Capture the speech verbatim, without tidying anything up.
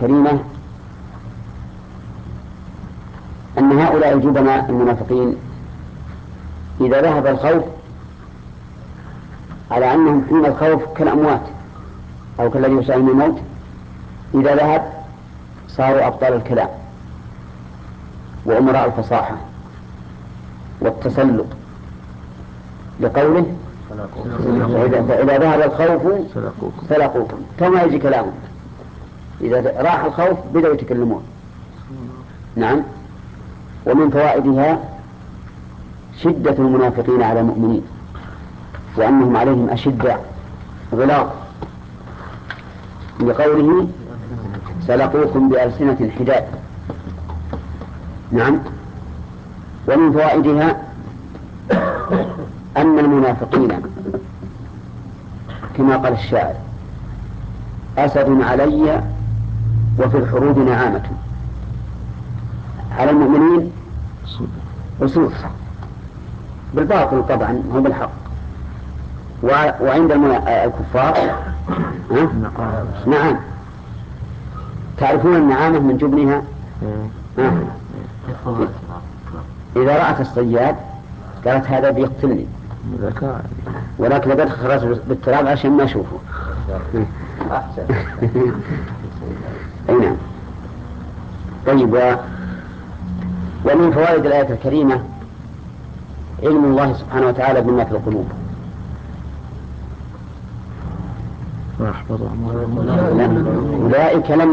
الكريمة أن هؤلاء الجبناء المنافقين إذا ذهب الخوف على أنهم حين الخوف كالأموات أو كالذي يسأل من الموت، إذا ذهب صاروا أبطال الكلام وأمراء الفصاحة والتسلط، لقوله فإذا ذهب الخوف سلقوكم كما يجي كلامه، إذا راح الخوف بدأوا يتكلمون. نعم. ومن فوائدها شدة المنافقين على المؤمنين وأنهم عليهم أشداء غلاظ، لقوله سلقوكم بألسنة حداد. نعم. ومن فوائدها أن المنافقين كما قال الشاعر أسد علي وفي الحروب نعامة، على المؤمنين أسود بالباطل طبعا هو بالحق، وعند الكفار نعم. تعرفون النعامة من جبنها إذا رأت الصياد قالت هذا بيقتلني، ولكن لقد خرج بالتراب عشان ما أشوفه. أي نعم. طيب. ومن فوائد الآية الكريمة علم الله سبحانه وتعالى بما في القلوب. أولئك لم